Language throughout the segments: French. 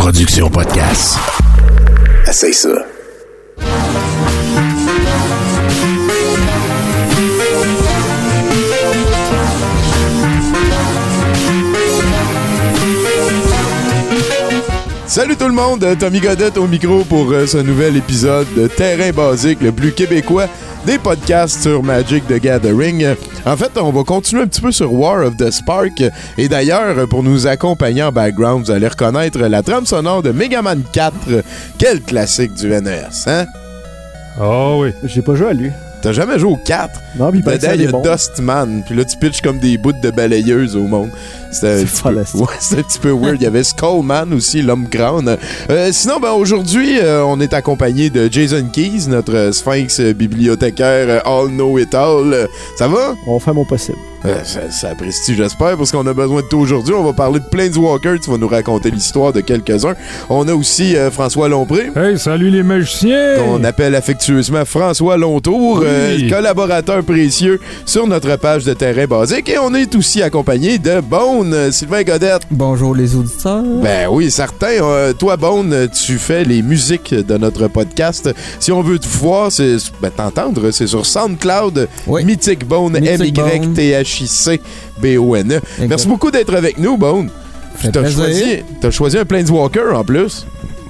Production Podcast. Essaye ça. Salut tout le monde, Tommy Godette au micro pour ce nouvel épisode de Terrain Basique, le plus québécois des podcasts sur Magic the Gathering. En fait, on va continuer un petit peu sur War of the Spark. Et d'ailleurs, pour nous accompagner en background, vous allez reconnaître la trame sonore de Mega Man 4. Quel classique du NES, hein? Oh oui. J'ai pas joué à lui. T'as jamais joué au 4? Non, puis dedans, il y a bon. Dustman. Puis là, tu pitches comme des bouts de balayeuse au monde. C'est un petit peu weird. Il y avait Skullman aussi, l'homme crâne. Sinon, aujourd'hui, on est accompagné de Jason Keys, notre sphinx bibliothécaire All Know It All. Ça va? On fait mon possible. Ça apprécie, j'espère, parce qu'on a besoin de toi aujourd'hui. On va parler de Planeswalker. Tu vas nous raconter l'histoire de quelques-uns. On a aussi François Lompré. Hey, salut les magiciens! Qu'on appelle affectueusement François Longtour, collaborateur précieux sur notre page de Terrain Basique. Et on est aussi accompagné de Bone, Sylvain Godette. Bonjour les auditeurs. Ben oui, certain. Toi, Bone, tu fais les musiques de notre podcast. Si on veut te voir, t'entendre, c'est sur SoundCloud, oui. Mythic Bone, M-Y-T-H-I-C-B-O-N-E. Merci beaucoup d'être avec nous, Bone. T'as choisi un Planeswalker en plus.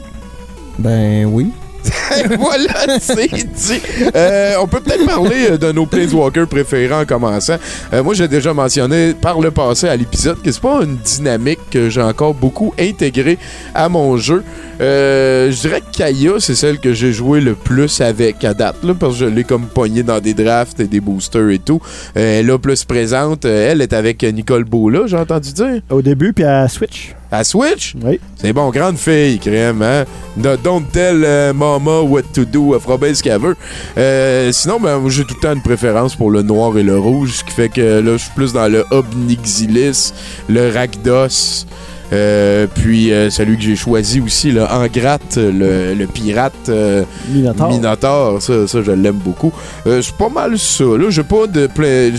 Ben oui. Voilà, c'est dit. On peut peut-être parler de nos Planeswalkers préférés en commençant. Moi, j'ai déjà mentionné par le passé à l'épisode que c'est pas une dynamique que j'ai encore beaucoup intégrée à mon jeu. Je dirais que Kaya, c'est celle que j'ai joué le plus avec à date, là, parce que je l'ai comme pognée dans des drafts et des boosters et tout. Elle est là plus présente. Elle est avec Nicole Bola, j'ai entendu dire. Au début, puis à Switch. À Switch? Oui. C'est bon, grande fille, crème, hein? Don't tell mama what to do, elle fera bien ce qu'elle veut. Sinon, j'ai tout le temps une préférence pour le noir et le rouge, ce qui fait que là, je suis plus dans le Obnixilis, le Rakdos, puis celui que j'ai choisi aussi, le Angrath, le pirate Minotaur. Ça, je l'aime beaucoup. C'est pas mal ça, là. J'ai pas de...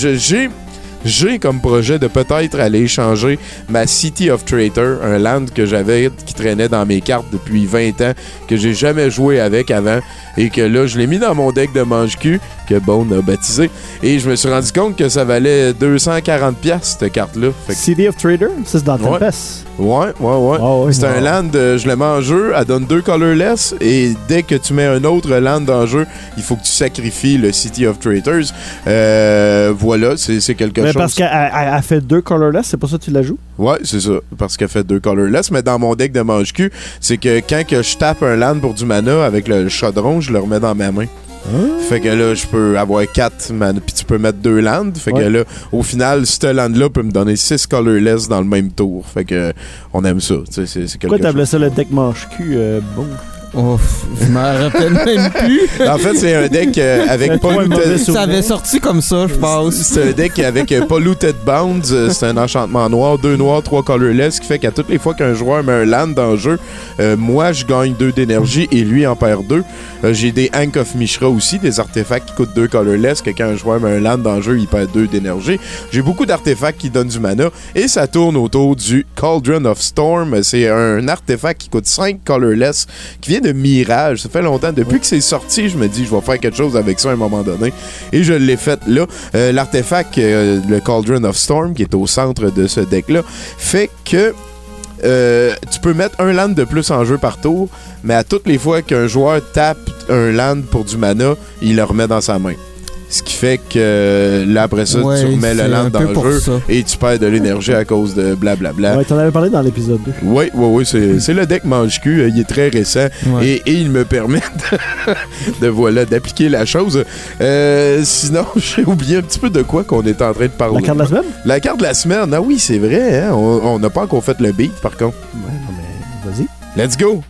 J'ai comme projet de peut-être aller changer ma City of Traitor, un land que j'avais qui traînait dans mes cartes depuis 20 ans, que j'ai jamais joué avec avant, et que là, je l'ai mis dans mon deck de mange-cul, que Bone a baptisé, et je me suis rendu compte que ça valait 240$, cette carte-là. City of Traitor? Ça, c'est dans Tempest. Ouais. Oh, oui, c'est un land, je le mets en jeu, elle donne 2 colorless, et dès que tu mets un autre land en jeu, il faut que tu sacrifies le City of Traitors. Voilà, c'est quelque chose. Parce qu'elle fait 2 colorless, c'est pour ça que tu la joues? Ouais, c'est ça, parce qu'elle fait 2 colorless, mais dans mon deck de mange-cul, c'est que quand que je tape un land pour du mana avec le chaudron, je le remets dans ma main. Fait que là, je peux avoir 4 mana, puis tu peux mettre 2 lands. Fait que là, au final, ce land-là peut me donner 6 colorless dans le même tour. Fait que on aime ça. C'est quelque Pourquoi t'appelais ça le deck mange-cul, bon? Oh, je m'en rappelle même plus. En fait, c'est un deck avec Polluted... Ça avait sorti comme ça, je pense. C'est un deck avec Polluted Bounds. C'est un enchantement noir, 2 noirs, 3 colorless, qui fait qu'à toutes les fois qu'un joueur met un land dans le jeu, moi, je gagne 2 d'énergie et lui en perd 2. J'ai des Hank of Mishra aussi, des artefacts qui coûtent 2 colorless, que quand un joueur met un land dans le jeu, il perd 2 d'énergie. J'ai beaucoup d'artefacts qui donnent du mana, et ça tourne autour du Cauldron of Storm. C'est un artefact qui coûte 5 colorless, qui vient de Mirage. Ça fait longtemps. Depuis que c'est sorti, je me dis je vais faire quelque chose avec ça à un moment donné. Et je l'ai fait là. L'artefact, le Cauldron of Storm, qui est au centre de ce deck-là, fait que tu peux mettre un land de plus en jeu par tour, mais à toutes les fois qu'un joueur tape un land pour du mana, il le remet dans sa main. Ce qui fait que là, après ça, tu remets le land dans le jeu et tu perds de l'énergie à cause de blablabla. Ouais, t'en avais parlé dans l'épisode 2. Oui, c'est le deck mange-cul. Il est très récent et il me permet d'appliquer la chose. Sinon, j'ai oublié un petit peu de quoi qu'on est en train de parler. La carte de la semaine? La carte de la semaine, ah oui, c'est vrai. Hein? On n'a pas encore fait le beat, par contre. Ouais, non, mais vas-y. Let's go!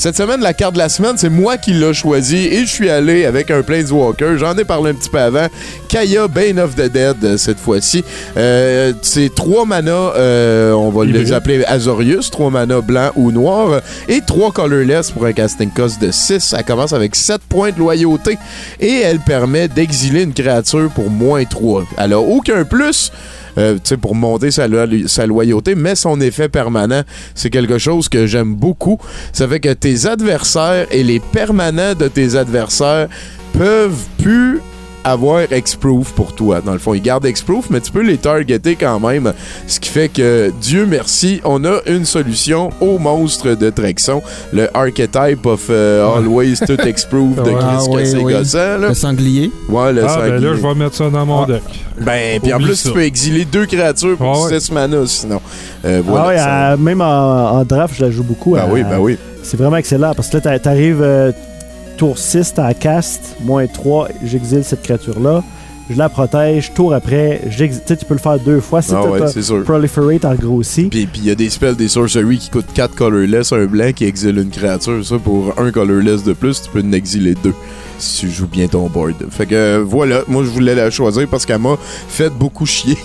Cette semaine, la carte de la semaine, c'est moi qui l'ai choisi et je suis allé avec un Planeswalker. J'en ai parlé un petit peu avant. Kaya, Bane of the Dead, cette fois-ci. C'est 3 manas, on va les appeler Azorius, 3 manas blanc ou noir, et 3 colorless pour un casting cost de 6. Elle commence avec 7 points de loyauté et elle permet d'exiler une créature pour -3. Elle a aucun plus. Pour monter sa loyauté, mais son effet permanent, c'est quelque chose que j'aime beaucoup. Ça fait que tes adversaires et les permanents de tes adversaires peuvent plus avoir X-Proof pour toi. Dans le fond, ils gardent X-Proof, mais tu peux les targeter quand même. Ce qui fait que, Dieu merci, on a une solution au monstre de Trexon. Le archetype of always tout X-Proof de Chris Cassé-Gossant. Le sanglier. Ouais, le sanglier. Ben là, je vais mettre ça dans mon deck. Ben, puis en plus, tu peux exiler 2 créatures pour 6 mana, sinon. Voilà, même en draft, je la joue beaucoup. Ben oui. C'est vraiment excellent, parce que là, t'arrives... tour 6, t'as cast, -3, j'exile cette créature-là, je la protège, tour après, tu peux le faire 2 fois, si t'as proliferate en grossi. Puis il y a des spells, des sorceries qui coûtent 4 colorless, un blanc qui exile une créature, ça pour 1 colorless de plus, tu peux en exiler 2. Si tu joues bien ton board. Fait que voilà, moi je voulais la choisir parce qu'elle m'a fait beaucoup chier.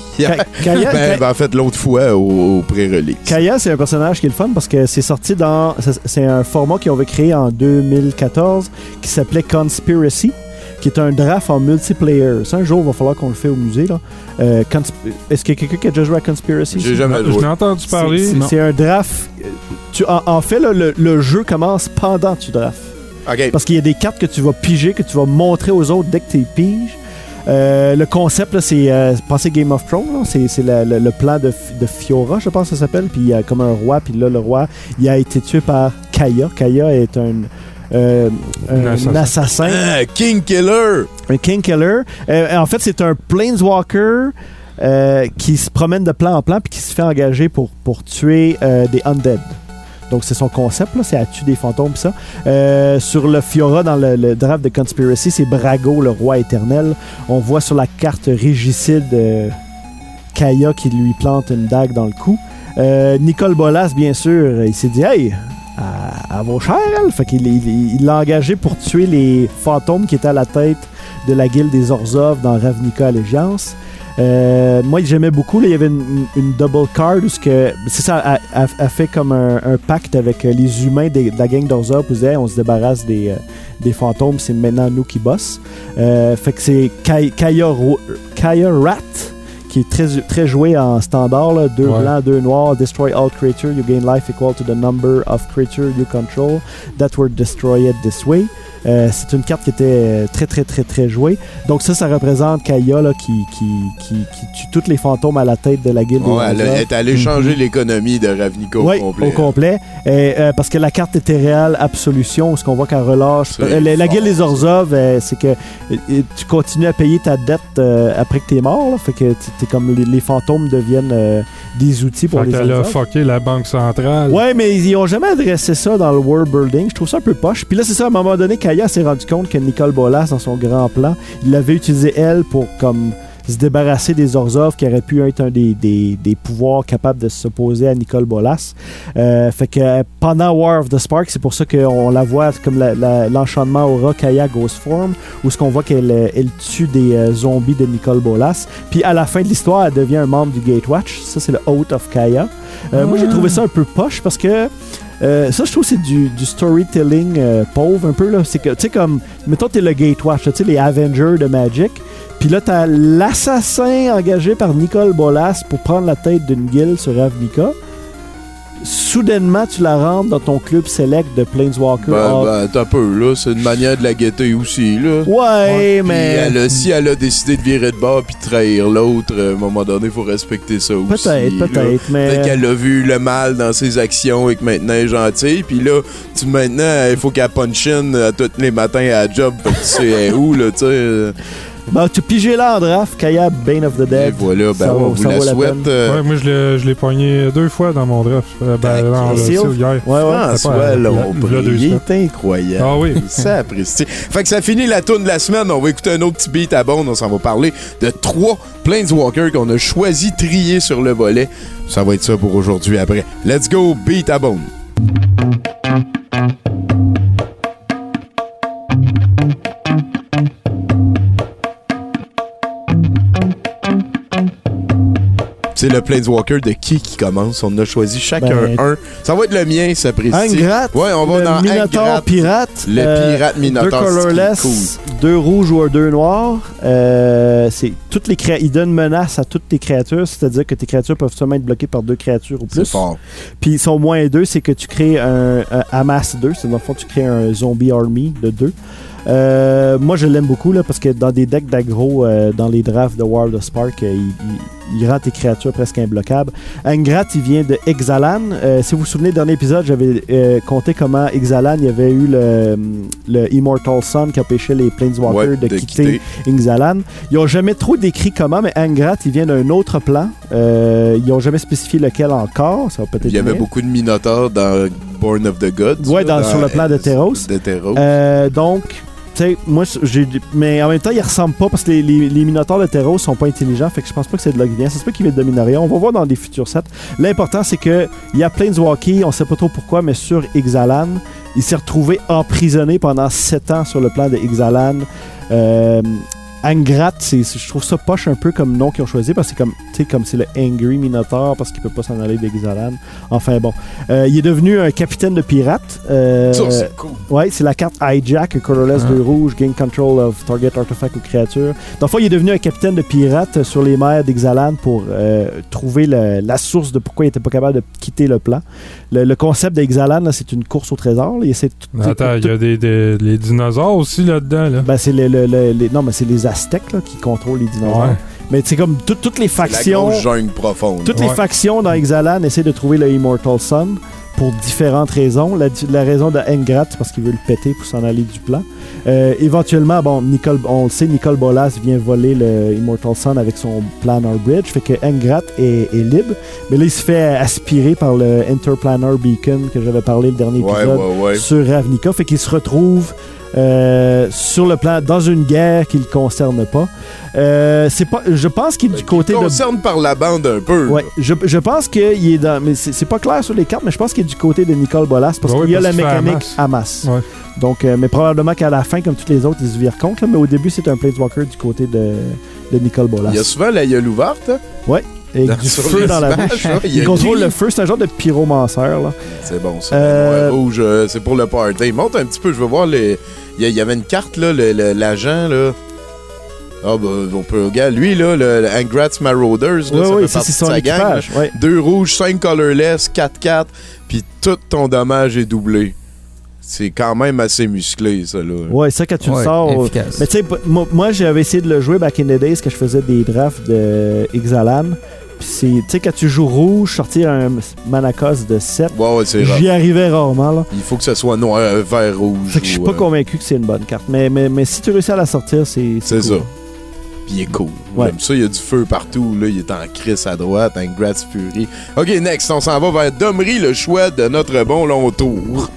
En fait, l'autre fois au pré-release. Kaya, c'est un personnage qui est le fun parce que c'est sorti dans. C'est un format qu'ils avaient créé en 2014 qui s'appelait Conspiracy, qui est un draft en multiplayer. Ça, un jour, il va falloir qu'on le fait au musée. Là. Est-ce qu'il y a quelqu'un qui a déjà joué à Conspiracy? J'ai jamais joué. Je l'ai entendu parler. C'est un draft. En fait, là, le jeu commence pendant que tu drafts. Okay. Parce qu'il y a des cartes que tu vas piger, que tu vas montrer aux autres dès que tu les piges. Le concept, là, c'est pensez Game of Thrones. Là, c'est le plan de Fiora, je pense que ça s'appelle. Puis il y a comme un roi. Puis là, le roi, il a été tué par Kaya. Kaya est un assassin. King Killer. Un King Killer. En fait, c'est un Planeswalker qui se promène de plan en plan puis qui se fait engager pour tuer des undead. Donc, c'est son concept, là, c'est à tuer des fantômes pis ça. Sur le Fiora, dans le draft de Conspiracy, c'est Brago, le roi éternel. On voit sur la carte régicide Kaya qui lui plante une dague dans le cou. Nicole Bolas, bien sûr, il s'est dit « Hey, elle vaut cher, elle! » Fait qu'il l'a engagé pour tuer les fantômes qui étaient à la tête de la guilde des Orzhov dans Ravnica Allégeance. Moi, j'aimais beaucoup. Là, il y avait une double card où c'est ça, elle fait comme un pacte avec les humains de la gang d'Orzhov. On se débarrasse des fantômes, c'est maintenant nous qui bossent. Fait que c'est Kaya Rat, qui est très joué en standard. 2 blancs, 2 noirs. Destroy all creatures. You gain life equal to the number of creatures you control that were destroyed this way. C'est une carte qui était très jouée. Donc ça représente Kaya là, qui tue tous les fantômes à la tête de la guilde. Elle est allée changer l'économie de Ravnica au complet. Parce que la carte était réelle Absolution, ce qu'on voit qu'elle relâche. La guilde des Orzhov, c'est que tu continues à payer ta dette après que t'es mort. Là, fait que t'es comme les fantômes deviennent des outils pour les Orzhov. Elle a fucké la banque centrale. Ouais, mais ils ont jamais adressé ça dans le world building. Je trouve ça un peu poche. Puis là, c'est ça, à un moment donné, Kaya s'est rendu compte que Nicole Bolas, dans son grand plan, il l'avait utilisé, elle, pour comme se débarrasser des Orzhov qui auraient pu être un des pouvoirs capables de s'opposer à Nicole Bolas. Fait que pendant War of the Spark, c'est pour ça qu'on la voit comme l'enchantement aura Kaya Ghost Form, où ce qu'on voit qu'elle tue des zombies de Nicole Bolas. Puis à la fin de l'histoire, elle devient un membre du Gatewatch. Ça, c'est le Oath of Kaya. Moi, j'ai trouvé ça un peu poche parce que ça, je trouve que c'est du storytelling pauvre un peu. Là. C'est que, tu sais, comme, mettons, t'es le Gatewatch, tu sais, les Avengers de Magic. Puis là, t'as l'assassin engagé par Nicole Bolas pour prendre la tête d'une guilde sur Ravnica. Soudainement, tu la rentres dans ton club select de Planeswalker. T'as peu, là. C'est une manière de la guetter aussi, là. Ouais, mais... si elle a décidé de virer de bord puis de trahir l'autre, à un moment donné, il faut respecter ça aussi. Peut-être, mais... Peut-être qu'elle a vu le mal dans ses actions et que maintenant elle est gentille. Puis là, maintenant, il faut qu'elle punch-in tous les matins à la job. Fait que tu sais où, là, tu sais... tu pigé là en draft, Kaya, Bane of the Dead. Et voilà, on vous la souhaite. Ouais, moi, je l'ai pogné 2 fois dans mon draft. Hier. François Lombré, il est incroyable. Ah oui. Ça apprécie. Fait que ça finit la tourne de la semaine. On va écouter un autre petit beat à bond. On s'en va parler de 3 Planeswalkers qu'on a choisi trier sur le volet. Ça va être ça pour aujourd'hui après. Let's go, beat à bone. C'est le Planeswalker de qui commence? On a choisi chacun un. Ça va être le mien, ça précise. Angrat. Ouais, on va dans Minotaur Angrat. pirate. Le pirate Minotaur. 2 colorless, cool. 2 rouges ou 2 noirs. C'est toutes les il donne menace à toutes tes créatures, c'est-à-dire que tes créatures peuvent seulement être bloquées par 2 créatures ou plus. C'est fort. Puis son -2, c'est que tu crées un amass 2, c'est dans le fond tu crées un zombie army de 2. Moi je l'aime beaucoup là, parce que dans des decks d'aggro, dans les drafts de World of Spark, il rend tes créatures presque imbloquables. Angrat, il vient de Ixalan. Si vous vous souvenez, dans l'épisode, j'avais compté comment Ixalan, il y avait eu le Immortal Sun qui empêchait les Planeswalkers de quitter Ixalan. Ils n'ont jamais trop décrit comment, mais Angrat, il vient d'un autre plan. Ils n'ont jamais spécifié lequel encore. Ça va peut-être il y avait beaucoup de Minotaurs dans Born of the Gods. Ouais, sur le plan de Teros. Donc... moi, mais en même temps, ils ressemblent pas parce que les Minotaurs de Teros sont pas intelligents, fait que je pense pas que c'est de là qu'il vient. Ça se peut qu'il vienne de Dominaria. On va voir dans des futurs sets. L'important, c'est que il y a Planeswalker, on sait pas trop pourquoi, mais sur Ixalan, il s'est retrouvé emprisonné pendant 7 ans sur le plan de Ixalan. Angrat, je trouve ça poche un peu comme nom qu'ils ont choisi parce que c'est le Angry Minotaur parce qu'il peut pas s'en aller d'Ixalan. Enfin bon. Il est devenu un capitaine de pirates. Ça, c'est cool. Ouais, c'est la carte Hijack, un colorless 2 rouge, gain control of target artifact ou créature. Dans le fond, il est devenu un capitaine de pirates sur les mers d'Ixalan pour trouver la source de pourquoi il était pas capable de quitter le plan. Le concept d'Ixalan, c'est une course au trésor. Attends, il y a les dinosaures aussi là-dedans. Là. Ben, c'est non, mais c'est les Aztèques là, qui contrôlent les dinosaures. Ouais. Mais c'est comme toutes les factions. La grosse jungle profonde. Toutes les factions dans Ixalan essaient de trouver le Immortal Sun pour différentes raisons. La raison de Angrat, c'est parce qu'il veut le péter pour s'en aller du plan. Éventuellement, on le sait, Nicol Bolas vient voler le Immortal Sun avec son Planar Bridge, fait que Angrat est libre. Mais là, il se fait aspirer par le Interplanar Beacon que j'avais parlé le dernier épisode sur Ravnica, fait qu'il se retrouve sur le plan dans une guerre qui le concerne pas. Je pense qu'il est du côté de... concerne par la bande un peu. Ouais, je pense qu'il est dans... Mais c'est pas clair sur les cartes, mais je pense qu'il est du côté de Nicol Bolas parce qu'il y a la mécanique Hamas. Ouais. Donc, mais probablement qu'à la fin, comme tous les autres, ils se virent contre. Là, mais au début, c'est un Planeswalker du côté de Nicol Bolas. Il y a souvent la gueule ouverte. Hein? Ouais. Avec du feu dans la bouche. Il contrôle le feu, c'est un genre de pyromanceur. Là. C'est bon, ça. Noir, rouge, c'est pour le party. Monte un petit peu, je veux voir les... Il y avait une carte, là, l'agent, là. Ah, on peut regarder. Lui, là, le Angrat Marauders, là, ça fait partie de sa gang. 2 rouges, 5 colorless, 4/4, puis tout ton dommage est doublé. C'est quand même assez musclé, ça, là. Ouais, ça, quand tu le sors... Efficace. Mais tu sais, moi, j'avais essayé de le jouer back in the days, que je faisais des drafts de Ixalan. Puis tu sais, quand tu joues rouge, sortir un mana cost de 7, j'y arrivais rarement. Là. Il faut que ça soit noir, vert, rouge. Fait que je suis pas convaincu que c'est une bonne carte. Mais si tu réussis à la sortir, c'est cool. Ça. Puis il est cool. J'aime ça, il y a du feu partout. Là. Il est en crise à droite, en Gratz Fury. OK, next, on s'en va vers Domri, le choix de notre bon long tour.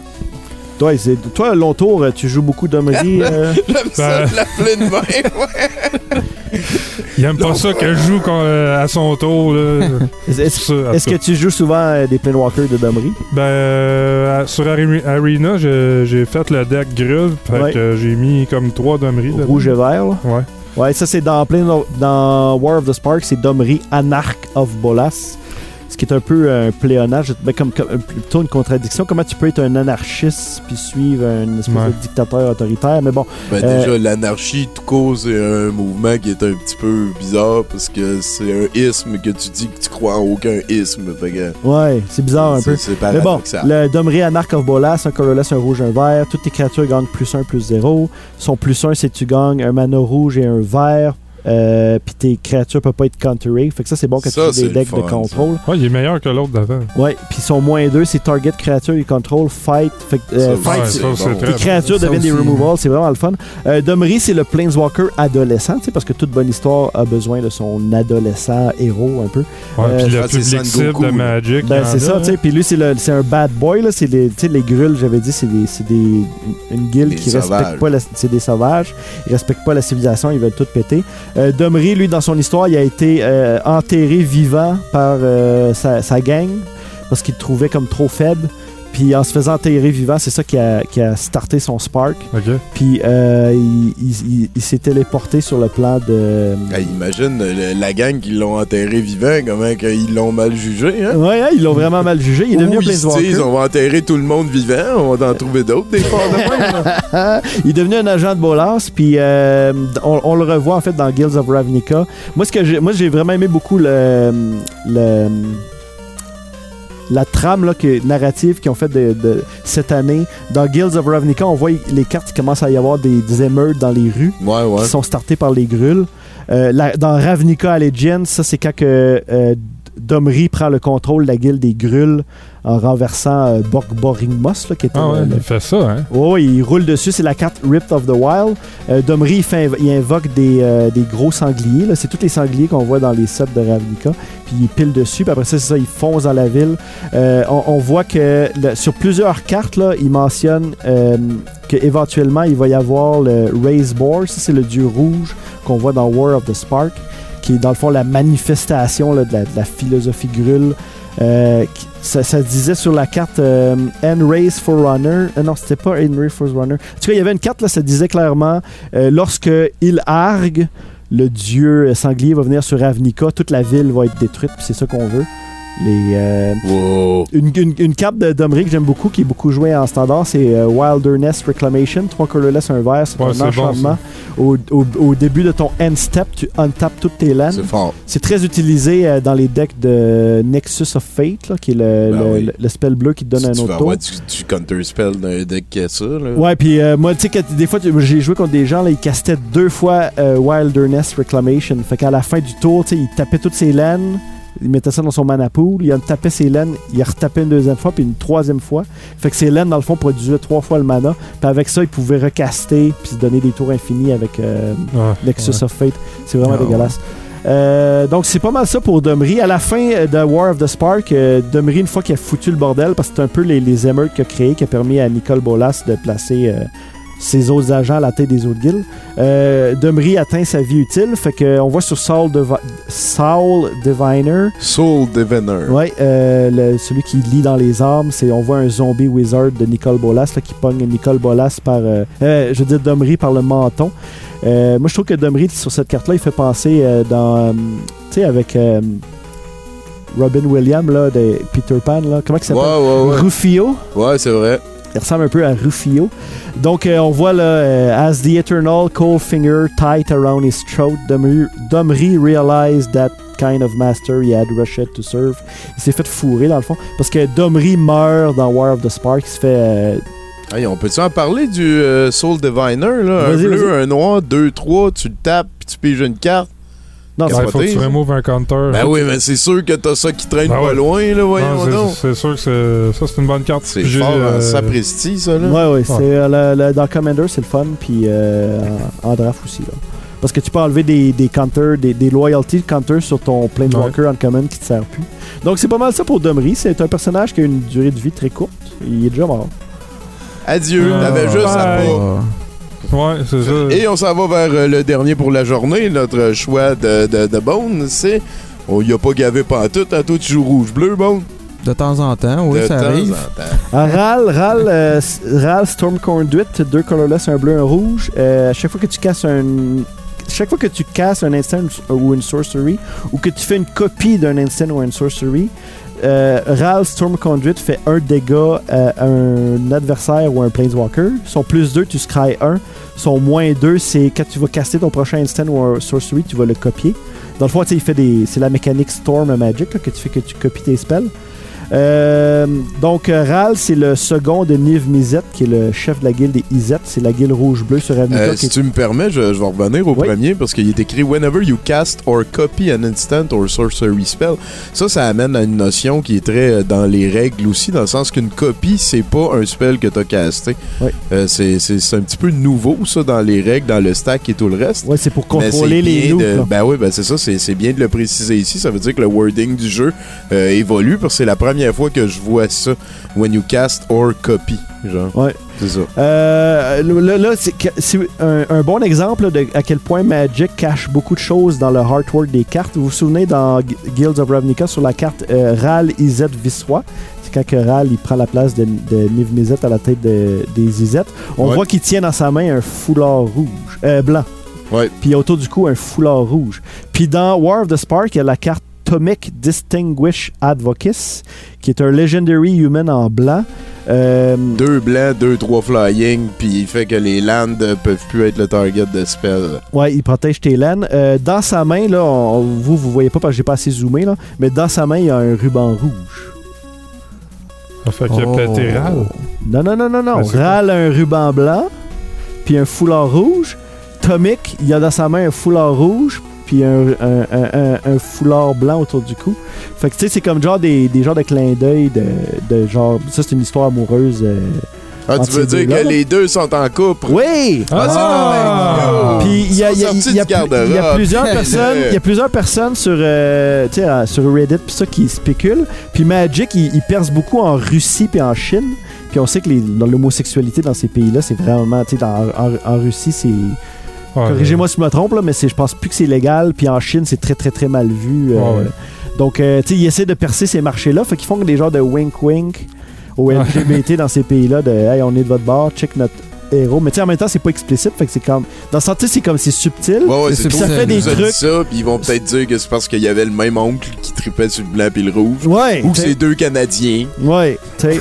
Toi, long tour, tu joues beaucoup Domri. J'aime ça de l'appeler de même, Il aime pas ça que je joue à son tour. Est-ce que tu joues souvent des Planewalkers de Domri? Sur Arena, j'ai fait le deck Gruul. Fait que j'ai mis comme 3 Domri. Rouge et vert. Là. Ouais. Ouais, ça c'est dans War of the Spark, c'est Domri Anarch of Bolas. Ce qui est un peu un pléonage, plutôt une contradiction. Comment tu peux être un anarchiste puis suivre un espèce de dictateur autoritaire? Mais bon. Déjà, l'anarchie, tout court, c'est un mouvement qui est un petit peu bizarre parce que c'est un isme que tu dis que tu crois en aucun isme. Ouais, c'est bizarre un peu. C'est mais bon, le Domri Anarch of Bolas, un colorless, un rouge, un vert. Toutes tes créatures gagnent +1, +0. Son +1, c'est que tu gagnes un mana rouge et un vert. Puis tes créatures peuvent pas être counterées. Fait que ça, c'est bon quand tu as des decks de contrôle. Ouais, il est meilleur que l'autre d'avant. Ouais, puis son -2, c'est target créature et control, fight. Fait que tes créatures deviennent des removals, c'est vraiment le fun. Domri, c'est le Planeswalker adolescent, parce que toute bonne histoire a besoin de son adolescent héros un peu. Ouais, puis le public cible de Magic. C'est ça, tu sais. Puis lui, c'est un bad boy, là. C'est les Gruul, j'avais dit, c'est une guilde qui respecte pas c'est des sauvages. Ils respectent pas la civilisation, ils veulent tout péter. Domri, lui, dans son histoire, il a été enterré vivant par sa gang parce qu'il le trouvait comme trop faible. Puis en se faisant enterrer vivant, c'est ça qui a starté son Spark. OK. Puis il s'est téléporté sur le plan de... Hey, imagine la gang qui l'ont enterré vivant, comment ils l'ont mal jugé, hein? Ouais, ils l'ont vraiment mal jugé. Il est devenu un Ou ils se Planeswalker. disent, on va enterrer tout le monde vivant, on va en trouver d'autres, des forts de même. Là. Il est devenu un agent de Bolas, puis on le revoit en fait dans Guilds of Ravnica. Moi, j'ai vraiment aimé beaucoup la trame là, narrative qu'ils ont fait de cette année. Dans Guilds of Ravnica, on voit les cartes, il commence à y avoir des émeutes dans les rues qui sont startées par les Grulls. Dans Ravnica Allegiance, ça c'est quand que Domri prend le contrôle de la guilde des Grulls en renversant Borgborigmos, qui était il fait ça, hein? Oh, il roule dessus, c'est la carte Rift of the Wild. Domri, il invoque des gros sangliers. Là. C'est tous les sangliers qu'on voit dans les sets de Ravnica. Puis il pile dessus, puis après ça, c'est ça, il fonce dans la ville. On voit que sur plusieurs cartes, là, il mentionne qu'éventuellement, il va y avoir le Raise Boar. Ça, c'est le dieu rouge qu'on voit dans War of the Spark, qui est dans le fond la manifestation là, de la philosophie Gruul. Ça disait sur la carte Enrace Forerunner. Non, c'était pas Enrace Forerunner. En tout cas, il y avait une carte, là, ça disait clairement lorsque Ilharg, le dieu sanglier, va venir sur Ravnica, toute la ville va être détruite, puis c'est ça qu'on veut. Une carte de Domri que j'aime beaucoup, qui est beaucoup jouée en standard, c'est Wilderness Reclamation. 3 colorless, un vert, c'est un enchantement. Bon, au début de ton end step, tu untapes toutes tes lands. C'est fort. C'est très utilisé dans les decks de Nexus of Fate, là, qui est le spell bleu qui te donne un autre tour. Tu counter spell dans un deck qui a ça. Là. Ouais, puis moi, tu sais, des fois, j'ai joué contre des gens, là, ils castaient 2 fois Wilderness Reclamation. Fait qu'à la fin du tour, tu sais, ils tapaient toutes ses lands. Il mettait ça dans son mana pool, il tapait ses laines, il retapait une deuxième fois, puis une troisième fois. Fait que ses laines, dans le fond, produisaient 3 fois le mana. Puis avec ça, il pouvait recaster, puis se donner des tours infinis avec Nexus of Fate. C'est vraiment dégueulasse. Donc c'est pas mal ça pour Domri. À la fin de War of the Spark, Domri, une fois qu'il a foutu le bordel, parce que c'est un peu les émeutes qu'il a créé, qui a permis à Nicol Bolas de placer... ses autres agents à la tête des autres guildes. Domri atteint sa vie utile, fait qu'on voit sur Soul Diviner. Soul Diviner. Ouais, celui qui lit dans les armes, on voit un zombie wizard de Nicol Bolas là, qui pogne Nicol Bolas par, je veux dire Domri par le menton. Moi je trouve que Domri sur cette carte-là, il fait penser dans, tu sais, avec Robin Williams là, de Peter Pan, là. Comment il s'appelle? Ouais. Rufio. Ouais, c'est vrai. Il ressemble un peu à Rufio. Donc, on voit là, as the eternal cold finger tight around his throat, Domri realized that kind of master he had rushed to serve. Il s'est fait fourrer, dans le fond. Parce que Domri meurt dans War of the Spark. Il se fait... Hey, on peut-tu en parler du Soul Diviner, là? Un bleu, un noir, 2-3, tu le tapes, puis tu piges une carte. Non, il faut que tu removes un counter. Ben oui, mais c'est sûr que t'as ça qui traîne pas loin, là, voyons donc. C'est sûr que ça, c'est une bonne carte. C'est fort, sapristi, ça, là. Ouais. C'est, dans Commander, c'est le fun, puis en draft aussi, là. Parce que tu peux enlever des counters, des loyalty counters sur ton Planeswalker Uncommon qui te sert plus. Donc, c'est pas mal ça pour Domri. C'est un personnage qui a une durée de vie très courte. Il est déjà mort. Adieu, t'avais juste à pas... Ouais, c'est ça. Et on s'en va vers le dernier pour la journée. Notre choix de Bone, c'est... Oh, il a pas gavé pantoute. Toi, tu joues rouge-bleu, Bone? De temps en temps, oui, ça arrive. Ral Storm Conduit, 2 colorless, un bleu, un rouge. Chaque fois que tu casses un instant ou une sorcery, ou que tu fais une copie d'un instant ou une sorcery, Ral Storm Conduit fait 1 dégât à un adversaire ou un Planeswalker. Son plus 2, tu scry 1. Son moins 2, c'est quand tu vas caster ton prochain instant ou un sorcery, tu vas le copier. Dans le fond, c'est la mécanique Storm Magic là, que tu fais, que tu copies tes spells. Donc Ral, c'est le second de Niv Mizzet, qui est le chef de la guilde des Izzet. C'est la guilde rouge-bleu sur Ravnica. Si tu me permets, je vais revenir au premier, parce qu'il est écrit « Whenever you cast or copy an instant or sorcery spell ». Ça amène à une notion qui est très dans les règles aussi, dans le sens qu'une copie, c'est pas un spell que tu as casté. C'est un petit peu nouveau, ça, dans les règles, dans le stack et tout le reste. Ouais, c'est pour contrôler les loops. Ben oui, c'est ça, c'est bien de le préciser ici. Ça veut dire que le wording du jeu évolue, parce que c'est la première fois que je vois ça. When you cast or copy. Genre. Ouais. C'est ça. Là, c'est un bon exemple là, de à quel point Magic cache beaucoup de choses dans le artwork des cartes. Vous vous souvenez dans Guilds of Ravnica sur la carte Ral Izzet Viswa, quand que Ral il prend la place de Niv Mizzet à la tête des Izzet. On voit qu'il tient dans sa main un foulard blanc. Ouais. Puis autour du cou, un foulard rouge. Puis dans War of the Spark, il y a la carte Tomic Distinguished Advocacy, qui est un Legendary Human en blanc. 2 blancs, 2-3 flying, puis il fait que les lands peuvent plus être le target de spell. Ouais, il protège tes lands. Dans sa main, là, vous voyez pas parce que j'ai pas assez zoomé, là, mais dans sa main, il y a un ruban rouge. Ça fait qu'il a pété Ral. Non. Ral a un ruban blanc, puis un foulard rouge. Tomic, il a dans sa main un foulard rouge, puis un foulard blanc autour du cou. Fait que tu sais, c'est comme genre des genres de clins d'œil de genre. Ça, c'est une histoire amoureuse. Tu veux dire que les deux sont en couple? Oui! Puis il y a plusieurs personnes sur Reddit pis ça qui spéculent. Puis Magic, il perce beaucoup en Russie puis en Chine. Puis on sait que l'homosexualité dans ces pays-là, c'est vraiment, tu sais, en Russie, c'est... Corrigez-moi si je me trompe, là, mais je pense plus que c'est légal. Puis en Chine, c'est très, très, très mal vu. Donc, tu sais, ils essaient de percer ces marchés-là. Fait qu'ils font des genres de wink-wink au LGBT dans ces pays-là. De « Hey, on est de votre bord, check notre héros. » Mais tu sais, en même temps, c'est pas explicite. Fait que c'est comme... Dans le sens, tu sais, c'est subtil. C'est ça fait des trucs. Ça, puis ils vont peut-être dire que c'est parce qu'il y avait le même oncle qui tripait sur le blanc puis le rouge. Ouais. Ou que c'est 2 Canadiens. Ouais, tu sais.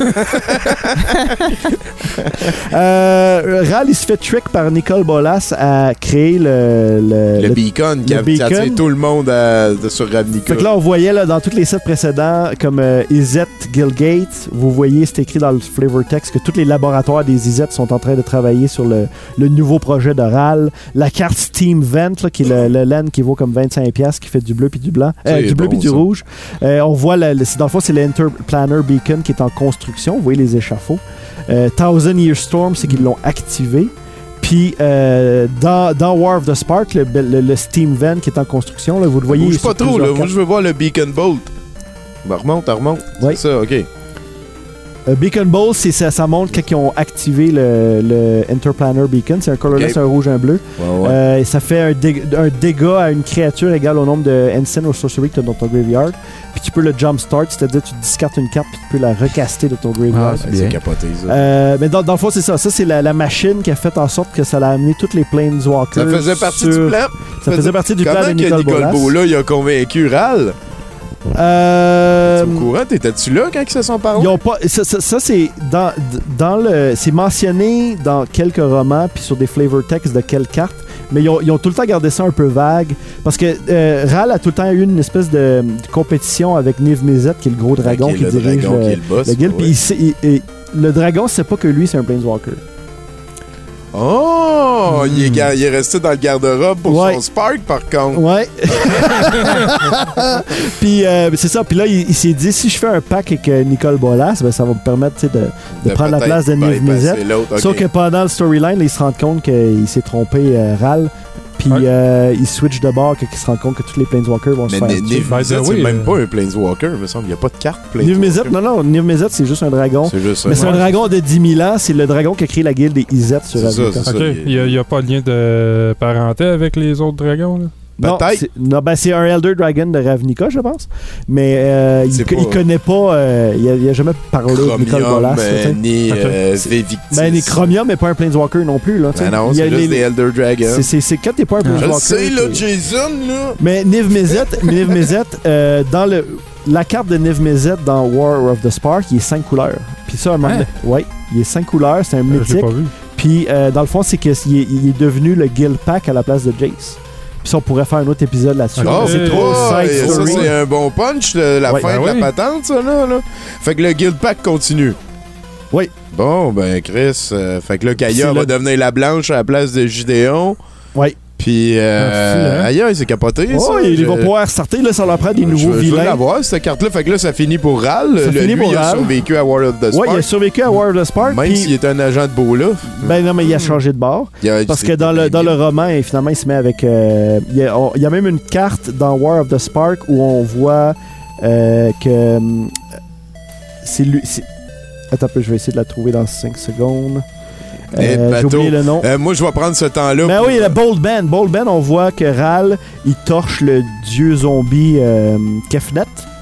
Ral, il se fait trick par Nicole Bolas à créer le beacon qui attire tout le monde sur Ravnica. Fait que là, on voyait là, dans tous les sets précédents, comme Izzet Guildgate, vous voyez, c'est écrit dans le flavor text que tous les laboratoires des Izzet sont en train de travailler sur le nouveau projet de Ral. La carte Steam Vent, là, qui est le land qui vaut comme 25$, qui fait du bleu puis du blanc. Du bleu puis du rouge. On voit, dans le fond, c'est l'Interplanar Beacon qui est en construction. Vous voyez les échafauds. Thousand Year Storm, c'est qu'ils l'ont activé. Puis dans War of the Spark, le Steam Vent qui est en construction, là, vous le voyez. Bouge pas trop, là. Moi, je veux voir le Beacon Bolt. Remonte. Oui. C'est ça, OK. Beacon Bolt, ça montre quand ils ont activé le Interplanar Beacon. C'est un colorless, un rouge, un bleu. Ouais. Ça fait un dégât à une créature égal au nombre de Ensign ou Sorcery que tu as dans ton graveyard. Puis tu peux le jumpstart, c'est-à-dire tu discartes une carte puis tu peux la recaster de ton graveyard. C'est capoté, ça. Mais dans le fond, c'est ça. Ça, c'est la machine qui a fait en sorte que ça a amené tous les Planeswalkers. Ça faisait partie du plan. Ça faisait partie du plan de Nicole Bolas. Comment il a convaincu Ral? T'es au courant? T'étais-tu là quand ils se sont parlé? Ils ont pas, ça c'est c'est mentionné dans quelques romans puis sur des flavor texts de quelle carte, mais ils ont tout le temps gardé ça un peu vague parce que Ral a tout le temps eu une espèce de compétition avec Niv Mizzet qui est le gros dragon qui dirige le guild. Puis le dragon sait pas que lui c'est un Planeswalker. Oh! Il est resté dans le garde-robe pour son Spark, par contre. Ouais. Puis c'est ça. Puis là, il s'est dit, si je fais un pack avec Nicole Bolas, ben, ça va me permettre de prendre la place de Niv Mizzet. Sauf que pendant le storyline, là, il se rend compte qu'il s'est trompé, Ral. Puis il switch de bord quand il se rend compte que tous les Planeswalkers vont se faire tuer. Niv Mizzet, c'est même pas un Planeswalker, il me semble. Il n'y a pas de carte Planeswalker. Niv Mizzet, non. Niv Mizzet, c'est juste un dragon. Mais c'est un dragon de 10 000 ans. C'est le dragon qui a créé la guilde des Izzet sur Ravnica. OK. Il n'y a pas de lien de parenté avec les autres dragons, là? Non, c'est un Elder Dragon de Ravnica, je pense. Mais il connaît pas. Il a jamais parlé de Nicole Bolas. Ni Vivictis. Ni Chromium n'est pas un Planeswalker non plus. Là, non, c'est juste des Elder Dragons. C'est quand t'es pas un Planeswalker. Je sais, là, Jason, là. Mais Niv Mizzet, dans la carte de Niv Mizzet dans War of the Spark, il est 5 couleurs. Puis ça, il est 5 couleurs, c'est un mythique. Puis dans le fond, c'est qu'il est devenu le Guild Pack à la place de Jace. Puis on pourrait faire un autre épisode là-dessus. C'est trop side story. Ça, c'est un bon punch, la fin de la patente, ça, là. Fait que le Guild Pack continue. Oui. Bon, ben, Chris, fait que là, Kaya va devenir la blanche à la place de Gideon. Oui. Puis, ailleurs, c'est capoté, ça. Ils vont pouvoir starter, là, ça leur prend des nouveaux vilains. Je veux l'avoir, cette carte-là. Fait que là, ça finit pour Ral. Il a survécu à War of the Spark. Oui, il a survécu à War of the Spark. Même s'il est un agent de Bola. Ben non, mais il a changé de bord. Parce que dans le roman, finalement, il se met avec... il y a même une carte dans War of the Spark où on voit que... c'est lui... Attends un peu, je vais essayer de la trouver dans 5 secondes. J'ai oublié le nom. Moi, je vais prendre ce temps-là. Ben oui, le Bold Band. Bold Band, on voit que Ral, il torche le dieu zombie Kefnet.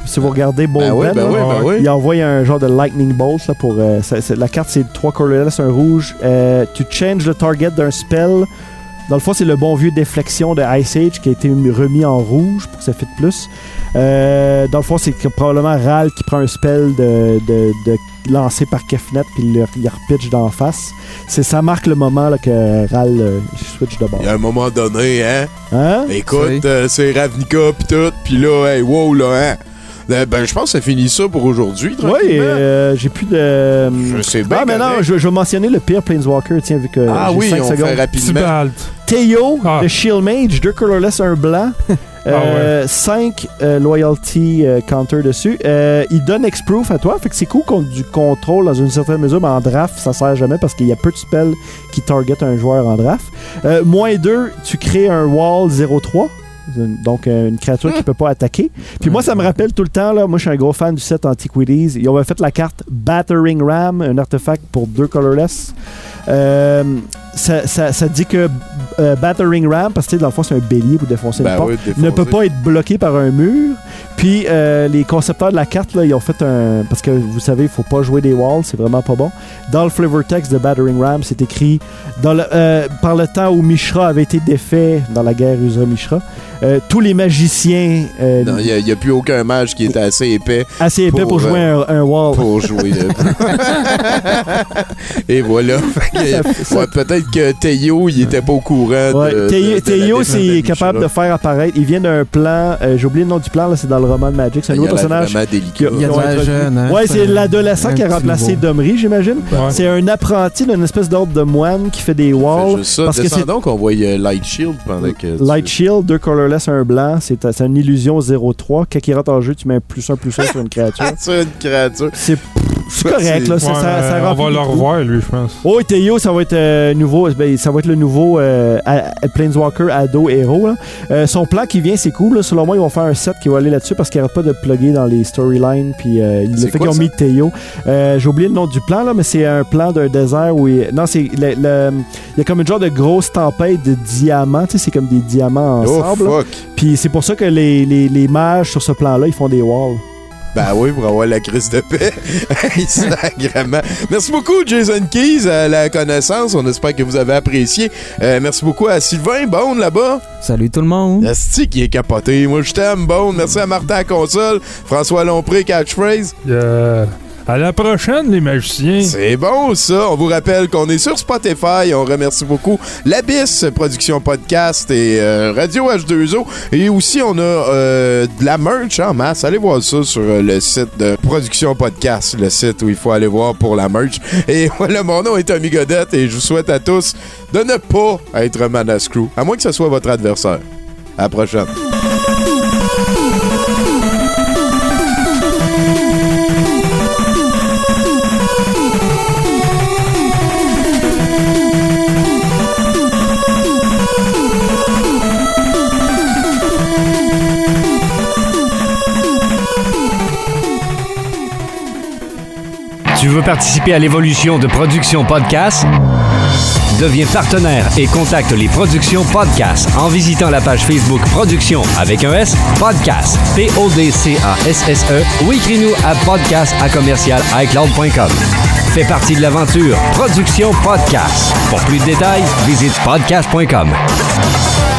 Si vous regardez Bold Ben, il envoie un genre de lightning bolt là, pour. La carte, c'est 3 colorless, un rouge. Tu change le target d'un spell. Dans le fond, c'est le bon vieux déflexion de Ice Age qui a été remis en rouge pour que ça fitte plus. Dans le fond, c'est probablement Ral qui prend un spell de lancé par Kefnet puis il repitch d'en face. Ça marque le moment là, que Ral switch de bord. Il y a un moment donné, hein? Écoute, c'est Ravnica pis tout, pis là, hey, wow, là, hein? Ben, je pense que ça finit ça pour aujourd'hui. Oui, j'ai plus de. Je sais bien. Ah, mais non, je vais mentionner le pire Planeswalker, tiens, vu que. Oui, 5 on secondes. fait rapidement. Tibalt. Théo, le Shield Mage, 2 colorless, un blanc. 5 loyalty counter dessus. Il donne X-Proof à toi, fait que c'est cool contre du contrôle dans une certaine mesure, mais en draft, ça sert jamais parce qu'il y a peu de spells qui target un joueur en draft. -2, tu crées un wall 0-3. Donc, une créature qui peut pas attaquer. Puis moi, ça me rappelle tout le temps, là, moi, je suis un gros fan du set Antiquities. Ils ont fait la carte Battering Ram, un artefact pour 2 colorless. Ça dit que Battering Ram, parce que dans le fond, c'est un bélier pour défoncer une porte, ne peut pas être bloqué par un mur. Puis, les concepteurs de la carte, là, ils ont fait un... Parce que, vous savez, il faut pas jouer des walls, c'est vraiment pas bon. Dans le flavor text de Battering Ram, c'est écrit par le temps où Mishra avait été défait dans la guerre Uzra-Mishra, tous les magiciens... non, il n'y a plus aucun mage qui était assez épais. Assez épais pour jouer un wall. Pour jouer. Et voilà. Peut-être que Théo, il était pas au courant. Théo, c'est capable de faire apparaître. Il vient d'un plan. J'ai oublié le nom du plan, là, c'est dans le roman de Magic. C'est un nouveau personnage. Il y a de la jeune. Hein, c'est l'adolescent qui a remplacé Domri, j'imagine. Ouais. C'est un apprenti d'une espèce d'ordre de moine qui fait des walls. Ça. Parce que c'est donc on voyait Light Shield pendant que. Light Shield, 2 colorless, un blanc. C'est une illusion 0-3. Quand il rentre en jeu, tu mets un +1/+1 sur une créature. Sur une créature. C'est correct, là. On va le revoir, lui, je pense. Oh, et Théo, ça va être nouveau. Ça va être le nouveau Planeswalker Ado Hero. Son plan qui vient, c'est cool. Là. Selon moi, ils vont faire un set qui va aller là-dessus parce qu'il n'y arrête pas de plugger dans les storylines. Puis le fait qu'ils ont mis Théo. J'ai oublié le nom du plan, là, mais c'est un plan d'un désert où non, c'est il y a comme une genre de grosse tempête de diamants. Tu sais, c'est comme des diamants ensemble. Oh, fuck. Puis c'est pour ça que les mages sur ce plan-là, ils font des walls. Ben oui, pour avoir la crise de paix. Instagramment. Merci beaucoup, Jason Keys, à la connaissance. On espère que vous avez apprécié. Merci beaucoup à Sylvain Bond, là-bas. Salut tout le monde. Asti qui est capoté. Moi, je t'aime, Bond. Merci à Martin à console. François Lompré, catchphrase. À la prochaine, les magiciens. C'est bon, ça. On vous rappelle qu'on est sur Spotify. On remercie beaucoup l'Abyss Production Podcast et Radio H2O. Et aussi, on a de la merch en masse. Allez voir ça sur le site de Production Podcast, le site où il faut aller voir pour la merch. Et voilà, mon nom est Tommy Godette et je vous souhaite à tous de ne pas être Mana Screw, à moins que ce soit votre adversaire. À la prochaine. Tu veux participer à l'évolution de Production Podcast? Deviens partenaire et contacte les Productions Podcast en visitant la page Facebook Production avec un S, Podcast, PODCASSE ou écris-nous à podcast@icloud.com. Fais partie de l'aventure Production Podcast. Pour plus de détails, visite podcast.com.